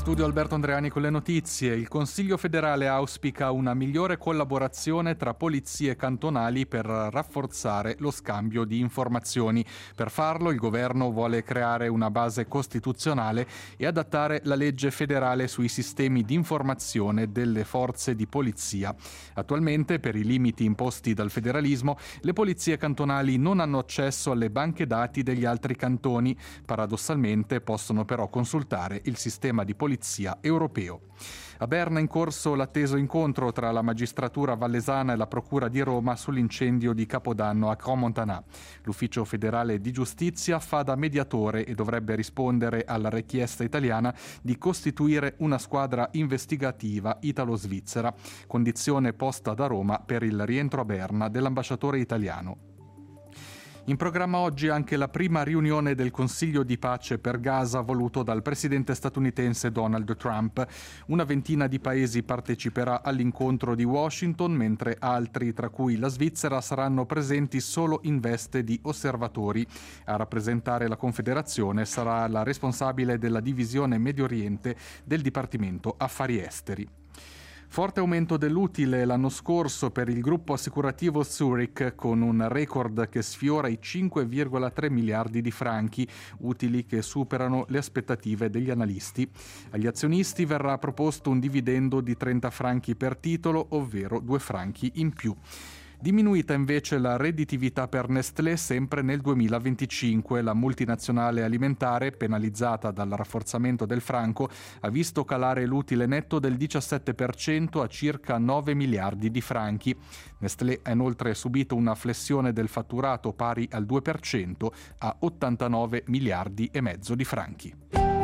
studio Alberto Andreani con le notizie. Il Consiglio federale auspica una migliore collaborazione tra polizie cantonali per rafforzare lo scambio di informazioni. Per farlo il governo vuole creare una base costituzionale e adattare la legge federale sui sistemi di informazione delle forze di polizia. Attualmente, per i limiti imposti dal federalismo, le polizie cantonali non hanno accesso alle banche dati degli altri cantoni. Paradossalmente possono però consultare il sistema di polizia europeo. A Berna è in corso l'atteso incontro tra la magistratura vallesana e la procura di Roma sull'incendio di Capodanno a Crans-Montana. L'ufficio federale di giustizia fa da mediatore e dovrebbe rispondere alla richiesta italiana di costituire una squadra investigativa italo-svizzera, condizione posta da Roma per il rientro a Berna dell'ambasciatore italiano. In programma oggi anche la prima riunione del Consiglio di pace per Gaza voluto dal presidente statunitense Donald Trump. Una ventina di paesi parteciperà all'incontro di Washington, mentre altri, tra cui la Svizzera, saranno presenti solo in veste di osservatori. A rappresentare la Confederazione sarà la responsabile della divisione Medio Oriente del Dipartimento Affari Esteri. Forte aumento dell'utile l'anno scorso per il gruppo assicurativo Zurich, con un record che sfiora i 5,3 miliardi di franchi, utili che superano le aspettative degli analisti. Agli azionisti verrà proposto un dividendo di 30 franchi per titolo, ovvero 2 franchi in più. Diminuita invece la redditività per Nestlé sempre nel 2025. La multinazionale alimentare, penalizzata dal rafforzamento del franco, ha visto calare l'utile netto del 17% a circa 9 miliardi di franchi. Nestlé ha inoltre subito una flessione del fatturato pari al 2% a 89 miliardi e mezzo di franchi.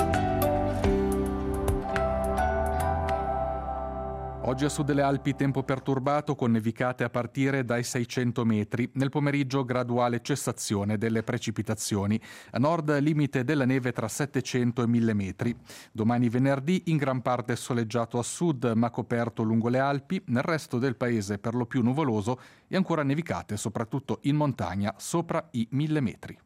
Oggi a sud delle Alpi tempo perturbato con nevicate a partire dai 600 metri. Nel pomeriggio graduale cessazione delle precipitazioni. A nord limite della neve tra 700 e 1000 metri. Domani venerdì in gran parte soleggiato a sud ma coperto lungo le Alpi. Nel resto del paese per lo più nuvoloso e ancora nevicate soprattutto in montagna sopra i 1000 metri.